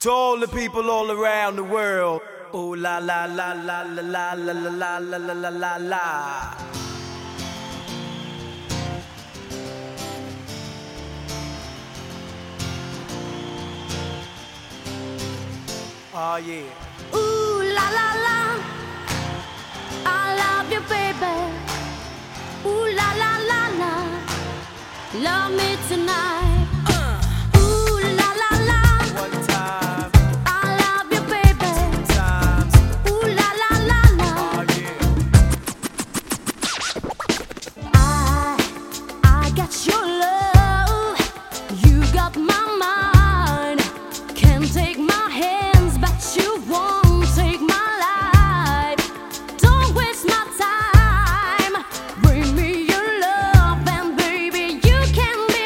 To all the people all around the world. Ooh la la la la la la la la la la la la la. Oh yeah. Ooh la la la, I love you, baby. Ooh la la la la, love me tonight. Ooh la la la, One time, I love you, baby. two times. Ooh la la la la, Oh yeah. I got your love, you got my mind. Can't take my hands, but you won't take my life. Don't waste my time. Bring me your love, and baby, you can be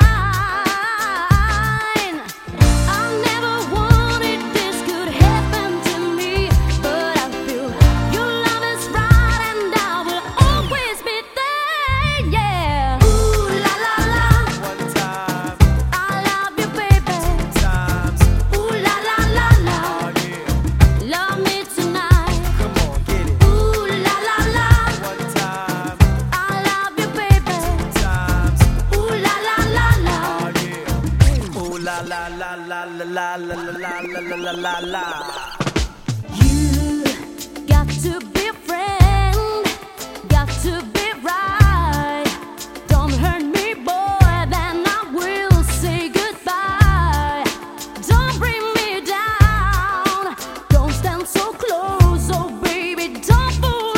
mine. I never wanted this could happen to me, but I feel your love is right, and I will always be there. Yeah. Ooh la la la, One time, I love you, baby. two times. Ooh la la la la, Oh yeah. love me tonight. Come on, get it. Ooh la la la, One time, I love you, baby. two times. Ooh la la la la, Oh yeah. Ooh la la la la la la la la la la la la. you got to be a friend, got to be right. Don't hurt me, boy, then I will say goodbye. Don't bring me down, don't stand so close, oh baby, don't fool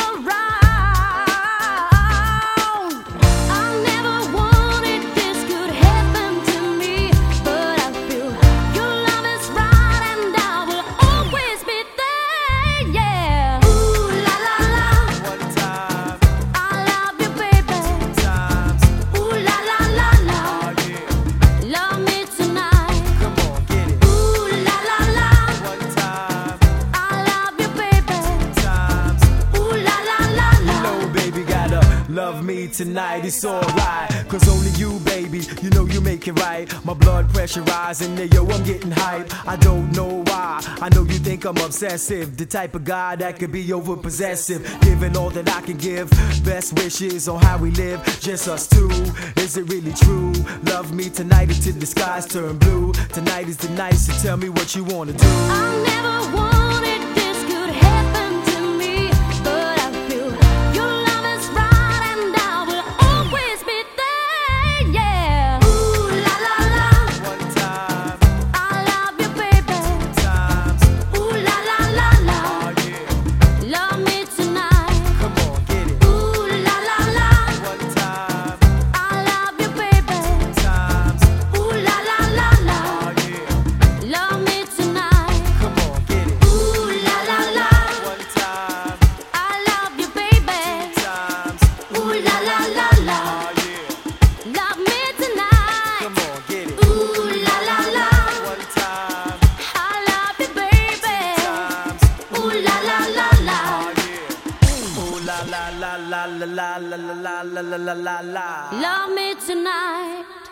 around. I never wanted this could happen to me, but I feel your love is right, and I will always be there. Yeah. Ooh la la la, One time, I love you, baby. two times. Ooh la la la la, Oh yeah. love me tonight. Come on, get it. Ooh la la la, One time, I love you, baby. two times. Ooh la la la la. No, baby, gotta love me tonight, it's alright. Cause only you, baby, you know you make it right. My blood pressure rising, yeah, yo, I'm getting hype. I don't know why, I know you think I'm obsessive. The type of guy that could be over possessive. Giving all that I can give, best wishes on how we live, just us two. Is it really true? Love me tonight until the skies turn blue. Tonight is the night, so tell me what you wanna do. I never wanted this could happen to me, but I feel your love is right, and I will always be there. Yeah. Ooh la la la, One time, I love you, baby. two times. Ooh la la la la, Oh yeah. love me tonight. Come on, get it. Ooh la la la, One time, I love you, baby. two times. Ooh la la la la, Oh yeah. love me tonight. Come on, get it. Ooh la la la, One time, I love you, baby. times. Ooh la la la la, Oh yeah. love me tonight. Come on, get it. Ooh la la la, One time, I love you, baby. times. Ooh la la la la, Oh yeah. Ooh la la la la la la la la la la la la la. love me tonight.